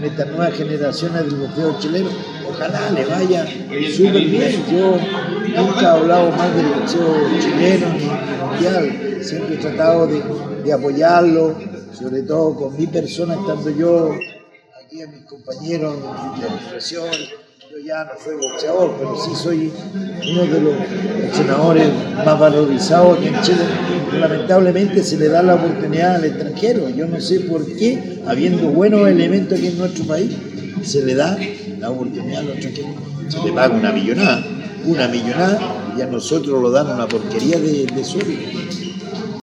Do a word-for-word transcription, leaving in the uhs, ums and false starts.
en estas nuevas generaciones del boxeo chileno. Ojalá le vaya súper bien. Yo nunca he hablado más del boxeo chileno ni mundial. Siempre he tratado de, de apoyarlo, sobre todo con mi persona, estando yo aquí a mis compañeros de administración. Yo ya no soy boxeador, pero sí soy uno de los entrenadores más valorizados aquí en Chile. Lamentablemente se le da la oportunidad al extranjero. Yo no sé por qué, habiendo buenos elementos aquí en nuestro país, se le da la oportunidad al extranjero. Se le paga una millonada, una millonada, y a nosotros lo dan una porquería de, de sueldo.